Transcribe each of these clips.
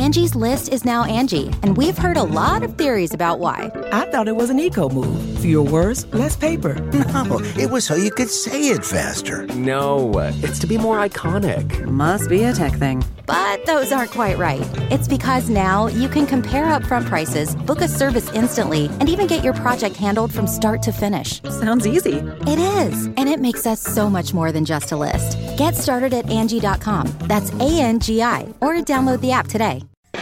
Angie's List is now Angie, and we've heard a lot of theories about why. I thought it was an eco move. Fewer words, less paper. No, it was so you could say it faster. No, it's to be more iconic. Must be a tech thing. But those aren't quite right. It's because now you can compare upfront prices, book a service instantly, and even get your project handled from start to finish. Sounds easy. It is, and it makes us so much more than just a list. Get started at Angie.com. That's ANGI, or download the app today.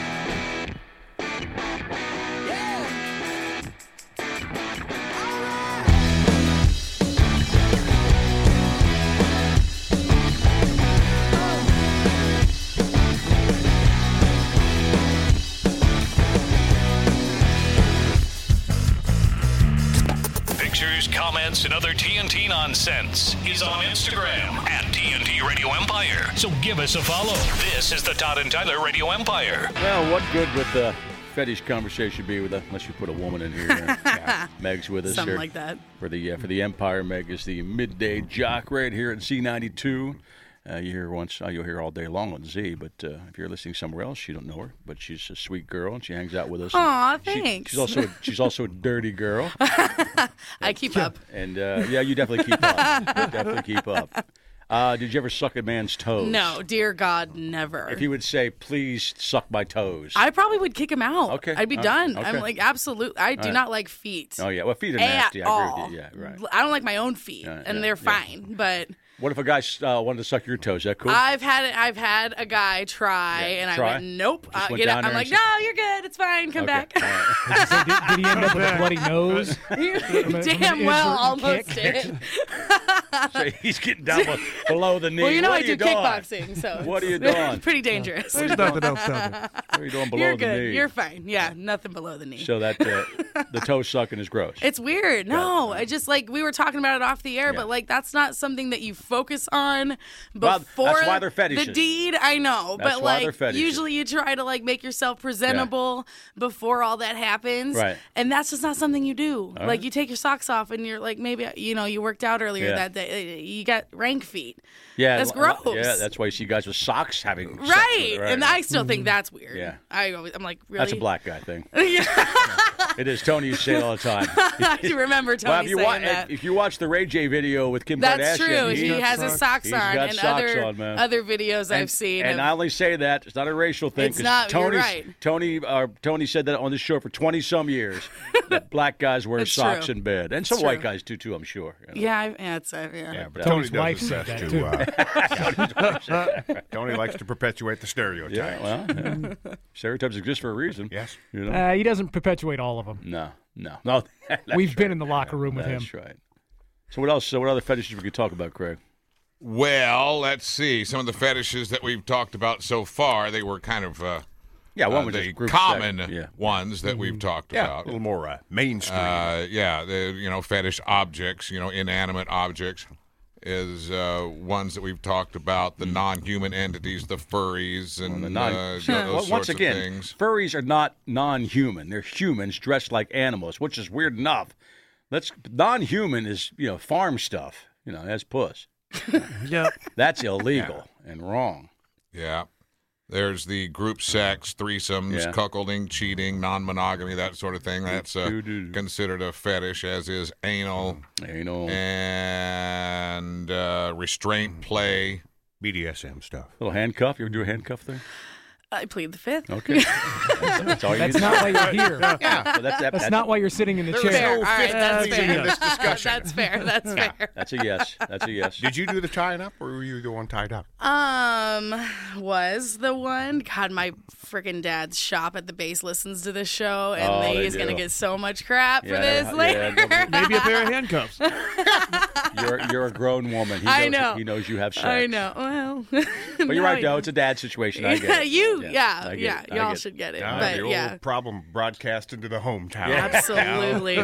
Comments and other TNT nonsense is on Instagram at TNT Radio Empire. So give us a follow. This is the Todd and Tyler Radio Empire. Well, what good would the fetish conversation be unless you put a woman in here? Yeah. Meg's with us Something here. like that. For the Empire. Meg is the midday jock right here at Z92. You hear once, you'll hear all day long on Z, but if you're listening somewhere else, you don't know her. But she's a sweet girl, and she hangs out with us. Aw, thanks. She's also a dirty girl. I keep up. And yeah, you definitely keep up. You definitely keep up. Did you ever suck a man's toes? No, dear God, never. If he would say, "Please suck my toes," I probably would kick him out. Okay, I'd be done. okay. I'm like, absolutely. I do not like feet. Oh yeah, well, feet are at nasty. all. I agree with you. Yeah, right. I don't like my own feet, and they're fine. But what if a guy wanted to suck your toes? Is that cool? I've had a guy try, and I went, nope. Just went Get down up. there I'm like, and no, you're good. It's fine. Come back. So did he end up with a bloody nose? Damn well, almost did. So he's getting down below the knee. Well, you know what I do kickboxing, so what are you it's doing? pretty dangerous. There's nothing else down there. What are you doing below You're the good. knee? You're fine. Yeah, nothing below the knee. So that the toe sucking is gross. It's weird. No, I just like we were talking about it off the air, but like that's not something that you focus on before that's why they're fetishes. the deed. I know, That's but why like they're fetishes. usually you try to like make yourself presentable before all that happens, Right. And that's just not something you do. All like right. you take your socks off and you're like maybe you worked out earlier that day. You got rank feet. Yeah, That's gross. Yeah, that's why you see guys with socks having sex with Right. it, right? And I still think that's weird. Yeah. I'm like, really? That's a black guy thing. Yeah. It is. Tony used to say it all the time. I remember Tony Well, saying that. if you watch the Ray J video with Kim That's Kardashian, true. He has his socks he's on, got and socks on, man. other videos I've seen. And I only say that it's not a racial thing. It's not. You're right. Tony said that on this show for 20-some years that black guys wear It's socks true. in bed, and some It's white true. guys do too. I'm sure. You know? Yeah, it's yeah. Yeah, but Tony's Tony wife does said his that best too. Tony likes to perpetuate the stereotypes. Yeah, well, stereotypes exist for a reason. Yes. You know? He doesn't perpetuate all of them. No. That's We've been right. in the locker room with him. That's right. So what else? So what other fetishes we could talk about, Craig? Well, let's see. Some of the fetishes that we've talked about so far, they were kind of one was the just group common sex. ones that we've talked Yeah, about. a little more mainstream. The fetish objects, inanimate objects is ones that we've talked about. The non-human entities, the furries, and those Once sorts again, of things. furries are not non-human. They're humans dressed like animals, which is weird enough. Non-human is farm stuff. That's puss. Yep. That's illegal and wrong. Yeah. There's the group sex, threesomes, cuckolding, cheating, non-monogamy, that sort of thing. That's considered a fetish, as is anal. And restraint play. BDSM stuff. Little handcuff. You ever do a handcuff thing? I plead the fifth. Okay. That's all you That's need. not why you're here. Yeah. So that's not why you're sitting in the There's chair. no All right, fifth that's reason fair. in this discussion. That's fair. That's fair. That's a yes. That's a yes. Did you do the tying up, or were you the one tied up? Was the one. God, my freaking dad's shop at the base listens to this show, and he's going to get so much crap for this later. Maybe a pair of handcuffs. You're a grown woman. I know. He knows you have sex. I know. Well, but you're right, though. It's a dad situation. I get it. Yeah, I get it. y'all should get it. Ah, But the old problem broadcast into the hometown. absolutely.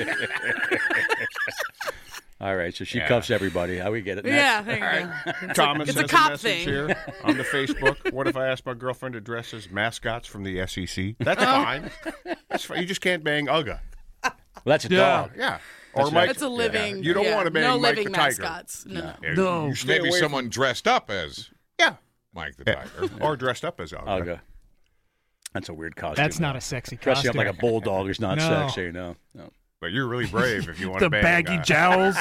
All right, so she cuffs everybody. How we get it? Yeah, Next. there you go. Thomas It's a has cop message thing. here on the Facebook. What if I ask my girlfriend to dress as mascots from the SEC? That's fine. That's fine. You just can't bang Uga. Well, that's a dog. Yeah. Or That's Mike. It's a living. You don't want to bang no Mike living the Tiger. mascots. No. No. You stay Maybe away someone dressed up as Yeah. Mike the Tiger. Or dressed up as Uga. Uga. That's a weird costume. That's not a sexy Dressing costume. up like a bulldog is not No. sexy. No. But you're really brave if you want The to bang. baggy jowls.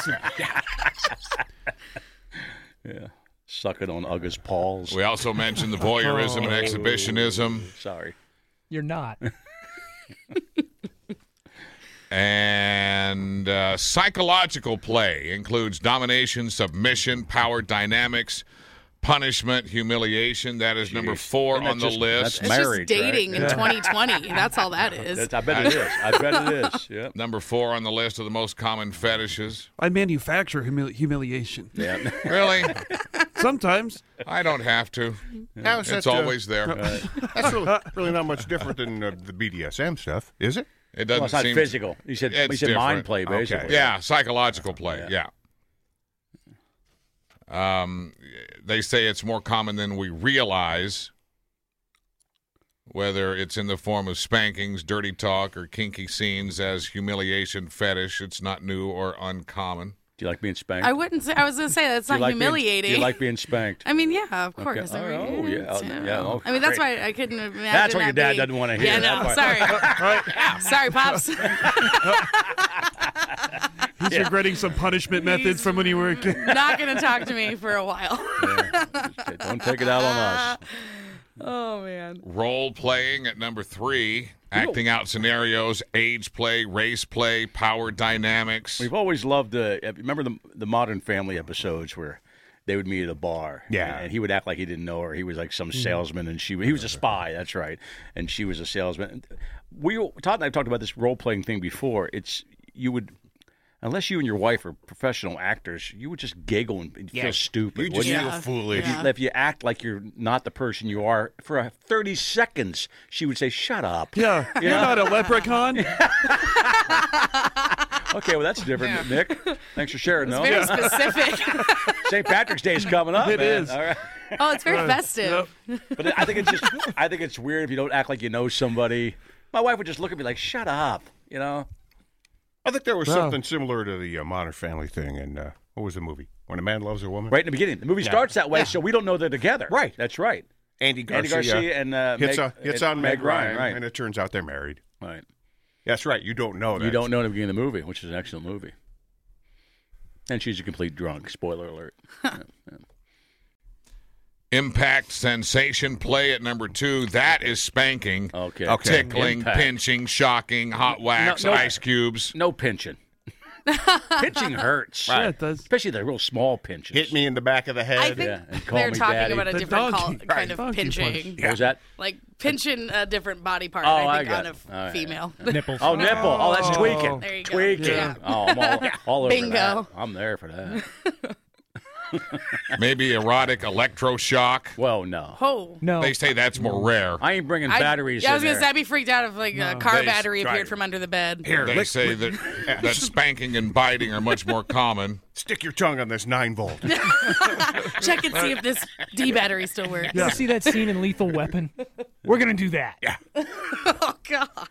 Yeah. Sucking on Uga's paws. We also mentioned the voyeurism and exhibitionism. Sorry. You're not. And psychological play includes domination, submission, power dynamics, punishment, humiliation. That is number 4 Isn't that on the just- list. It's Marriage, just dating right? in 2020. That's all that is. I bet it is. I bet it is. Yeah. Number 4 on the list of the most common fetishes. I manufacture humiliation. Yeah. Really? Sometimes. I don't have to. How is It's that, always there. That's really not much different than the BDSM stuff, is it? It Well, doesn't it's not seem physical. You said It's mind different. play, basically. Okay. Yeah, psychological play. Yeah. They say it's more common than we realize, whether it's in the form of spankings, dirty talk, or kinky scenes as humiliation fetish. It's not new or uncommon. Do you like being spanked? I wouldn't say. I was going to say that's Do you not like humiliating. do you like being spanked? I mean, yeah, of course. Okay. I mean, Oh, yeah. Yeah. Oh, I mean, that's great. why I couldn't imagine. That's what your that dad being- doesn't want to hear. Yeah, that no, part. sorry. Sorry, pops. He's regretting some punishment methods from when you were a kid. Not going to talk to me for a while. Okay, don't take it out on us. Oh man. Role playing at number 3, acting out scenarios, age play, race play, power dynamics. We've always loved remember the Modern Family episodes where they would meet at a bar. Yeah. And he would act like he didn't know her. He was like some salesman, and he was a spy. That's right. And she was a salesman. Todd and I talked about this role playing thing before. Unless you and your wife are professional actors, you would just giggle and feel stupid. You just wouldn't feel Yeah. foolish. Yeah. If you act like you're not the person you are for 30 seconds, she would say, "Shut up." Yeah, you're not a leprechaun. Okay, well that's different, Nick. Thanks for sharing. It's No, very specific. St. Patrick's Day is coming up. It man. is. All right. Oh, it's very festive. But I think it's weird if you don't act like you know somebody. My wife would just look at me like, "Shut up," you know. I think there was Wow. something similar to the Modern Family thing. And what was the movie? When a Man Loves a Woman? Right in the beginning, the movie starts that way, so we don't know they're together. Right. That's right. Andy Andy Garcia and hits on Meg Ryan, right? and it turns out they're married. Right. That's right. You don't know that. You don't know in the beginning of the movie, which is an excellent movie. And she's a complete drunk. Spoiler alert. Yeah. Impact sensation play at number 2. That is spanking. Okay. Tickling, Impact. pinching, shocking, hot wax, No. ice cubes. No pinching. Pinching hurts. Yeah, it does. Especially the real small pinches. Hit me in the back of the head. I think Yeah, and call they're me talking daddy. about a The different donkey. kind of Donkey punch. pinching. What was that? Like pinching a different body part. Oh, I I think got on it. a All right. female. Nipples. Oh, nipple. Oh, that's tweaking. There you go. Tweaking. Yeah. Oh, I'm all over Bingo. that. I'm there for that. Maybe erotic electroshock. Well, no. Oh. No. They say that's more rare. I ain't bringing batteries Yeah, I was in gonna say there. I'd be freaked out if like a car They- battery appeared right. from under the bed. Here, They say that spanking and biting are much more common. stick your tongue on this 9-volt. Check and see if this D battery still works. You see that scene in Lethal Weapon? We're gonna do that. Yeah. Oh God.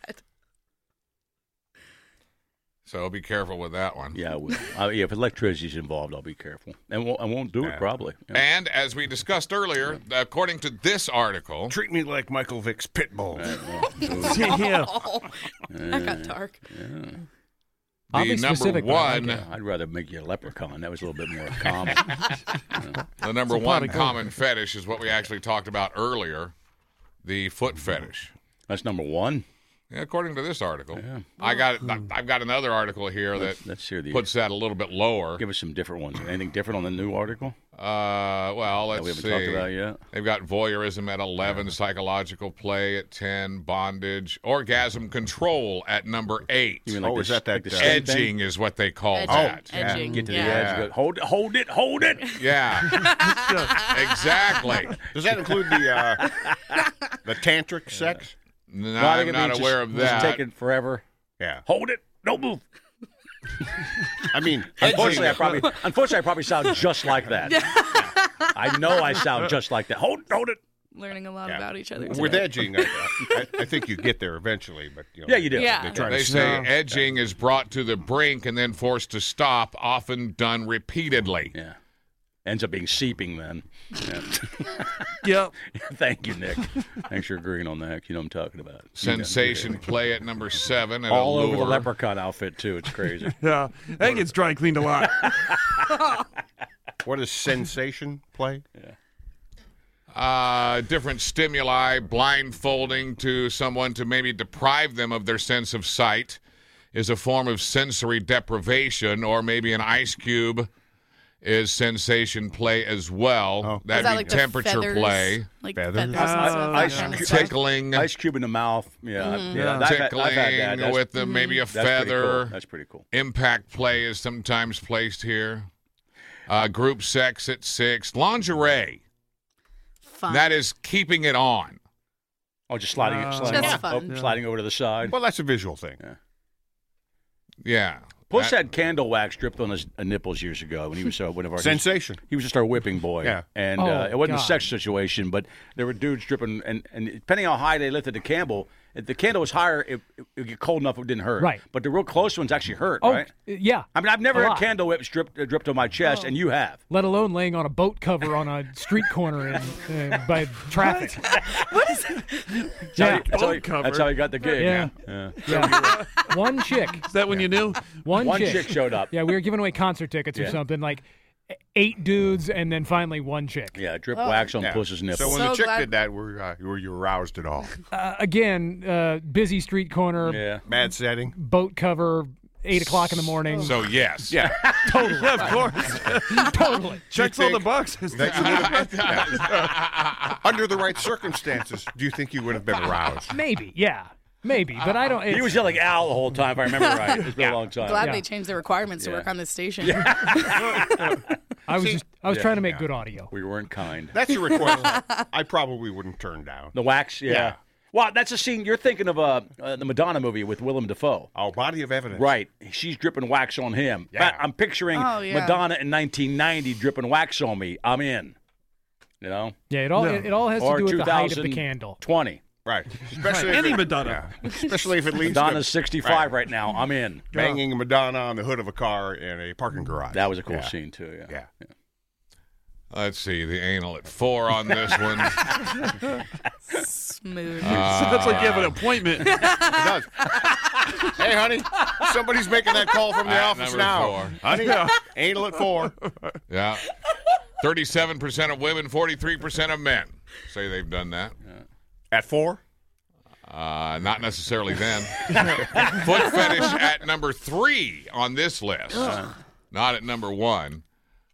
So be careful with that one. Yeah, I will. If electricity's involved, I'll be careful. And I won't do it, probably. Yeah. And as we discussed earlier, according to this article, Treat me like Michael Vick's pit bull. Yeah. Oh, that got dark. I'll the be number specific, but I like one, it. I'd rather make you a leprechaun. That was a little bit more common. the number one common fetish is what we actually talked about earlier, the foot fetish. That's number one. Yeah, according to this article, I've got another article here that Let's hear the. puts that a little bit lower. Give us some different ones. Anything different on the new article Well, let's that we haven't see. talked about yet? They've got voyeurism at 11, psychological play at 10, bondage, orgasm control at number 8. You mean like is that like the that, skin thing? Edging is what they call Edging. that. Edging. Get to the Yeah. edge. Go, hold it. Yeah, exactly. Does that include the tantric sex? No, Well, I I'm think it not means aware just- of just that. taking forever. Yeah. Hold it. Don't move. I mean, Unfortunately, I probably sound just like that. I know I sound just like that. Hold it. Learning a lot Yeah. about each other. with today. edging, I think you get there eventually. But Yeah, you do. Yeah. They try They to say edging is brought to the brink and then forced to stop, often done repeatedly. Yeah. Ends up being seeping then. Yep. Thank you, Nick. Thanks for agreeing on that. You know what I'm talking about. Sensation play at number 7. At all Allure. over the leprechaun outfit, too. It's crazy. Yeah. I think it's dry cleaned a lot. What does sensation play? Yeah. Different stimuli, blindfolding to someone to maybe deprive them of their sense of sight is a form of sensory deprivation, or maybe an ice cube is sensation play as well. Is That'd that be like the temperature feathers? play. Like Feathers? feathers and stuff, that kind of stuff? Tickling. Ice cube in the mouth. Yeah. Yeah. Tickling I've had that. with maybe a That's pretty feather. cool. That's pretty cool. Impact play is sometimes placed here. Group sex at 6. Lingerie. Fun. That is keeping it on. Oh, just sliding Just fun. sliding over to the side. Well, that's a visual thing. Yeah. Puss had candle wax dripped on his nipples years ago when he was one of our Sensation. He was just our whipping boy. Yeah. And it wasn't a sex situation, but there were dudes dripping, and depending how high they lifted the candle, if the candle was higher, it would get cold enough it didn't hurt. Right. But the real close ones actually hurt, Oh, right? yeah. I mean, I've never A had lot. candle whips dripped on my chest, and you have. Let alone laying on a boat cover on a street corner by traffic. What is it? That's how he got the gig. Yeah. One chick. Is that when you knew? One chick showed up. Yeah, we were giving away concert tickets or something, like 8 dudes and then finally one chick. Yeah, drip wax on Puss's nipples. So when the chick did that, were you aroused at all? Again, busy street corner, Bad setting. boat cover, 8 o'clock in the morning. So, yes. Yeah. Totally. Yeah, of course. Totally. Checks all the boxes. That you would have under the right circumstances, do you think you would have been aroused? Maybe, yeah. Maybe, but I don't. He was yelling "ow" the whole time, if I remember right. It's been a long time. Glad they changed the requirements to work on this station. I was trying to make good audio. We weren't kind. That's a request I probably wouldn't turn down. The wax, yeah. Well, that's a scene you're thinking of the Madonna movie with Willem Dafoe. Oh, Body of Evidence. Right. She's dripping wax on him. Yeah. I'm picturing Madonna in 1990 dripping wax on me. I'm in. You know? Yeah, it all has to do with the height of the candle. 20. Right. Especially Any Madonna. Especially if it leads Madonna's to 65 right now. I'm in. banging a Madonna on the hood of a car in a parking garage. That was a cool scene, too. Yeah. Let's see. The anal at 4 on this one. Smooth. That's like you have an appointment. It does. Hey, honey, somebody's making that call from the At office number now. 4. Honey, anal at 4. Yeah. 37% of women, 43% of men say they've done that. At 4? Not necessarily then. Foot fetish at number 3 on this list. Not at number 1.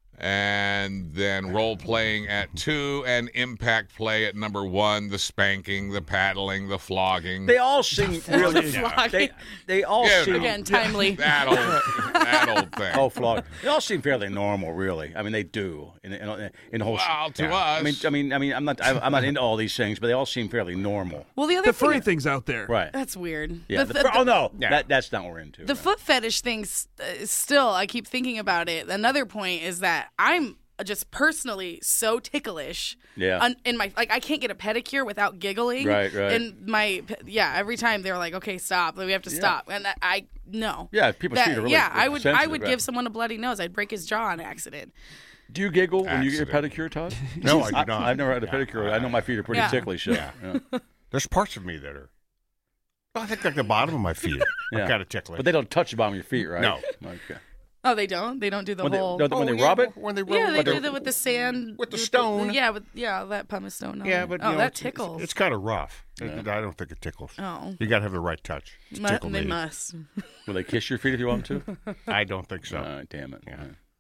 And then role playing at 2 and impact play at number 1. The spanking, the paddling, the flogging. They all seem really. They all seem Again, timely. That old thing. Oh, flog. They all seem fairly normal, really. I mean, they do. In the whole. Well, to us. I mean, I'm not into all these things, but they all seem fairly normal. Well, the other The furry thing, thing's out there. Right. that's weird. Yeah. Oh no, that's not what we're into. The foot fetish thing, still, I keep thinking about it. Another point is that I'm just personally so ticklish. Yeah. In my I can't get a pedicure without giggling. Right. And every time they're like, okay, stop. We have to stop. And I no. Yeah, people's feet are really I would sensitive, give someone a bloody nose. I'd break his jaw on accident. Do you giggle when you get your pedicure, Todd? No, I do not. I've never had a pedicure. I know my feet are pretty ticklish. Yeah. There's parts of me that are. I think like the bottom of my feet. Yeah. Kind of ticklish. But they don't touch the bottom of your feet, right? No. Okay. Oh, they don't? They don't do the When whole... they rub it? When they rub yeah, they it. do that with the sand. With the stone. That pumice stone. Yeah, but that it's- tickles. It's kind of rough. I don't think it tickles. Oh. You got to have the right touch. to tickle They me. must. Will they kiss your feet if you want them to? I don't think so. Damn it. Yeah.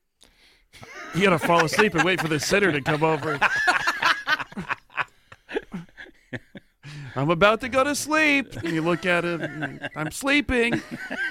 You gotta fall asleep and wait for the sitter to come over. I'm about to go to sleep. And you look at it, and I'm sleeping.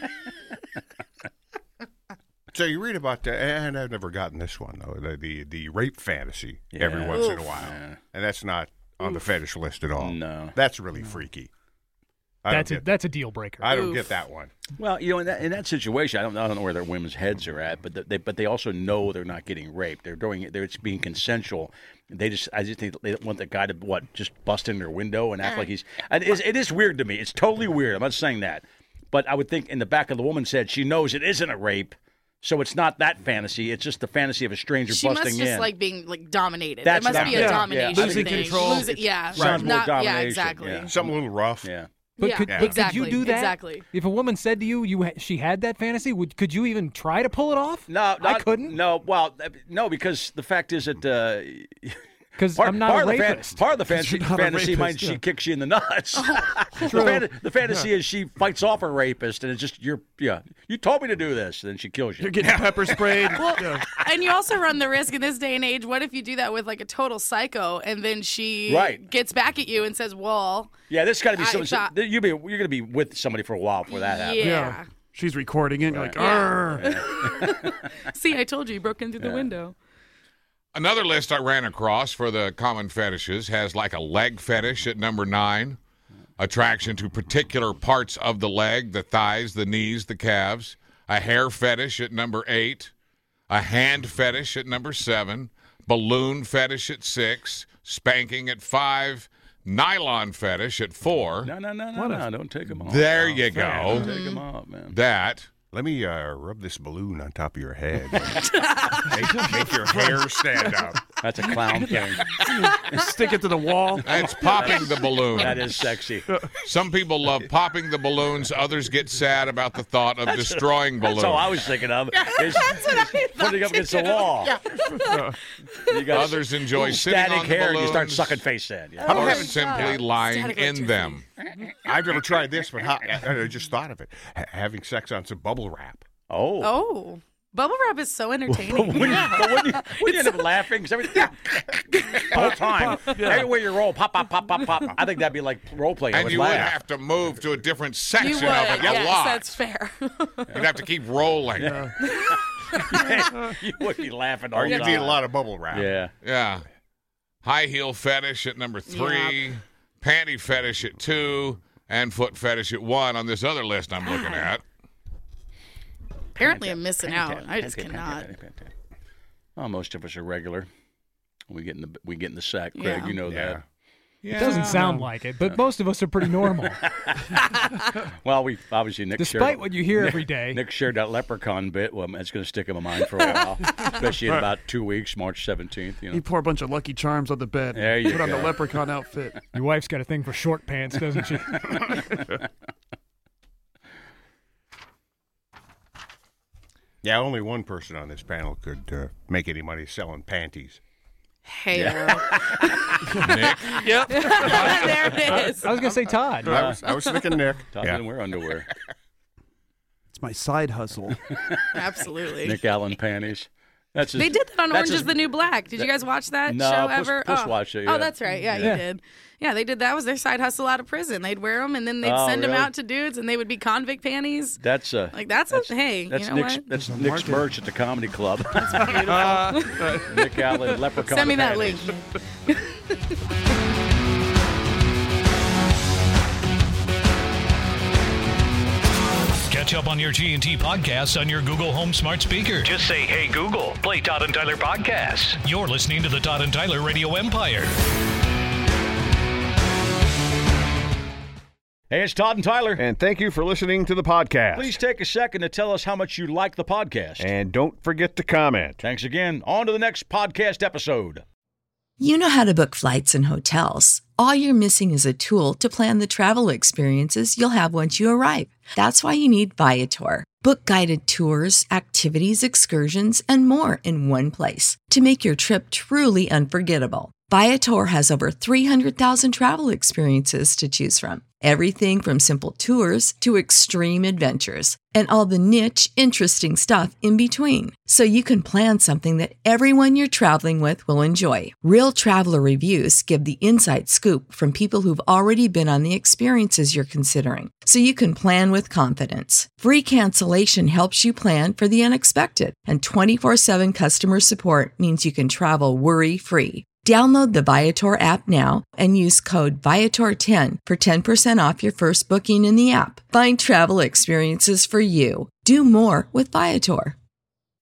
So you read about that, and I've never gotten this one though. The rape fantasy every once in a while, and that's not on the fetish list at all. No, that's really freaky. That's a deal breaker. I don't get that one. Well, in that situation, I don't know where their women's heads are at, but they also know they're not getting raped. It's being consensual. I just think they want the guy to just bust in their window and act like he's. It is weird to me. It's totally weird. I'm not saying that, but I would think in the back of the woman's head, she knows it isn't a rape. So it's not that fantasy. It's just the fantasy of a stranger she busting in. must just like being like dominated. That's it must be a domination Losing thing. control. Sounds more domination. Yeah, exactly. Yeah. Something a little rough. Yeah. But, Yeah, could you do that? Exactly. If a woman said to you, she had that fantasy, could you even try to pull it off? No, I couldn't. No, well, no, because the fact is that Because I'm not a rapist. Part of the fantasy rapist, might she kicks you in the nuts. The fantasy is she fights off a rapist, and it's just you told me to do this, and then she kills you. You're getting pepper sprayed. Well, and you also run the risk in this day and age. What if you do that with like a total psycho, and then she gets back at you and says, "Well, yeah, this got to be something. You're going to be with somebody for a while before that happens." Yeah. She's recording it. You're like, See, I told you, he broke in through the window. Another list I ran across for the common fetishes has like a leg fetish at number 9, attraction to particular parts of the leg, the thighs, the knees, the calves, a hair fetish at number 8, a hand fetish at number 7, balloon fetish at 6, spanking at 5, nylon fetish at 4. No, don't take them off. There you go. Take them off, man. That. Let me rub this balloon on top of your head. make your hair stand up. That's a clown thing. Stick it to the wall. That's popping the balloon. That is sexy. Some people love popping the balloons. Others get sad about the thought of destroying balloons. That's all I was thinking of. Is putting up against the wall. Others enjoy sitting static on the hair balloons. And you start sucking face sand. Yeah. Or simply lying in them. I've never tried this, but I just thought of it. Having sex on some bubble wrap. Oh. Bubble wrap is so entertaining. when you end up laughing, because everything all the time, everywhere you roll, pop, pop, pop, pop, pop. I think that'd be like role playing. And you would have to move to a different section of it a lot. That's fair. You'd have to keep rolling. You would be laughing all Or the you'd time. need a lot of bubble wrap. Yeah. High heel fetish at number 3, panty fetish at 2, and foot fetish at 1 on this other list I'm looking at. Apparently, I'm missing out. I just cannot. Well, most of us are regular. We get in the sack, Craig. You know that. It doesn't sound like it, but most of us are pretty normal. Well, we obviously Nick. Despite what you hear every day, Nick shared that leprechaun bit. Well, it's going to stick in my mind for a while, especially in about 2 weeks, March 17th. You pour a bunch of Lucky Charms on the bed. There you Put go. on the leprechaun outfit. Your wife's got a thing for short pants, doesn't she? Yeah, only one person on this panel could make any money selling panties. Hey, Nick? Yep. there it is. I was going to say Todd. I was thinking Nick. Todd didn't wear underwear. It's my side hustle. Absolutely. Nick Allen panties. They did that on Orange is the New Black. Did you guys watch that show ever? Puss watched it. Yeah. Oh, that's right. Yeah, you did. Yeah, they did. That was their side hustle out of prison. They'd wear them, and then they'd send them out to dudes, and they would be convict panties. That's hey, that's you know Nick's, what? That's Nick's merch at the comedy club. That's beautiful. Nick Allen, leprechaun. Send me that panties. link. Catch up on your G&T podcasts on your Google Home smart speaker. Just say, "Hey Google, play Todd and Tyler podcasts." You're listening to the Todd and Tyler Radio Empire. Hey, it's Todd and Tyler. And thank you for listening to the podcast. Please take a second to tell us how much you like the podcast. And don't forget to comment. Thanks again. On to the next podcast episode. You know how to book flights and hotels. All you're missing is a tool to plan the travel experiences you'll have once you arrive. That's why you need Viator. Book guided tours, activities, excursions, and more in one place to make your trip truly unforgettable. Viator has over 300,000 travel experiences to choose from. Everything from simple tours to extreme adventures and all the niche, interesting stuff in between. So you can plan something that everyone you're traveling with will enjoy. Real traveler reviews give the inside scoop from people who've already been on the experiences you're considering. So you can plan with confidence. Free cancellation helps you plan for the unexpected. And 24/7 customer support means you can travel worry-free. Download the Viator app now and use code Viator10 for 10% off your first booking in the app. Find travel experiences for you. Do more with Viator.